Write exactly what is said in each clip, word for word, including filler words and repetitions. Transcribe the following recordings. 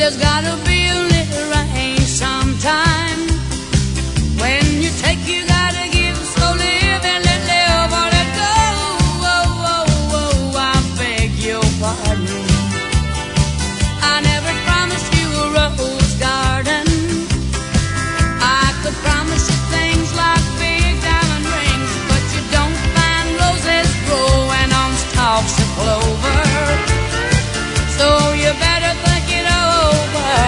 There's gotta be a little rain sometime. When you take, you gotta give. So live and let live or let go. Oh, oh, oh, I beg your pardon. I never promised you a rose garden. I could promise you things like big diamond rings, but you don't find roses growing on stalks of clover. So you better think it over.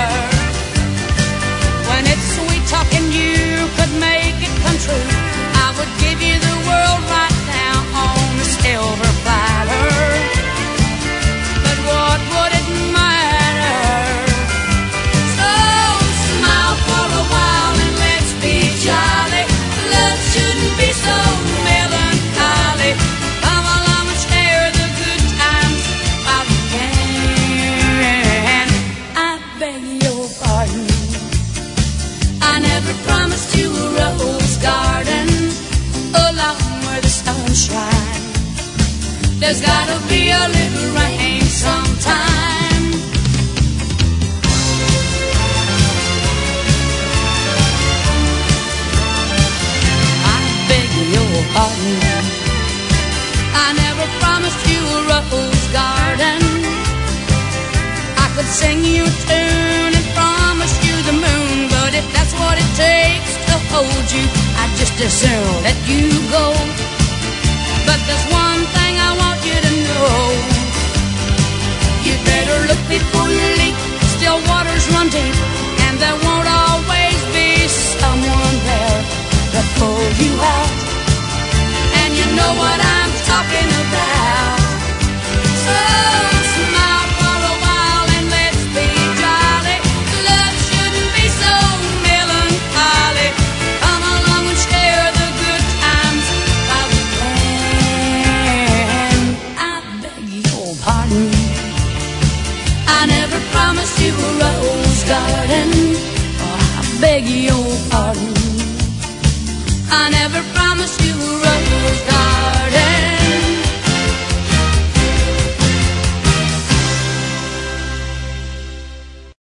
When it's sweet talking, you could make it come true. I would give you the world right now on a silver platter. But what would it matter? So smile for a while and let's be jolly. Love shouldn't be so melancholy. Come along and share the good times while you can. I beg your pardon. I never promised you a rose garden along where the sun shines. There's gotta be a little rain sometime. I beg your pardon. I never promised you a rose garden. I could sing you a tune and promise you the moon, but if that's what it takes to hold you, I'd just as soon let you go. But there's one thing I want you to know. You better look before you leap. Still waters run deep, and there won't always be someone there to pull you out. And you know what I'm talking about. So smile for a while and let's be jolly. Love shouldn't be so melancholy. Come along and share the good times while we can. I beg your pardon. I never promised you a rose garden. Oh, I beg your pardon. I never promised you a rose garden.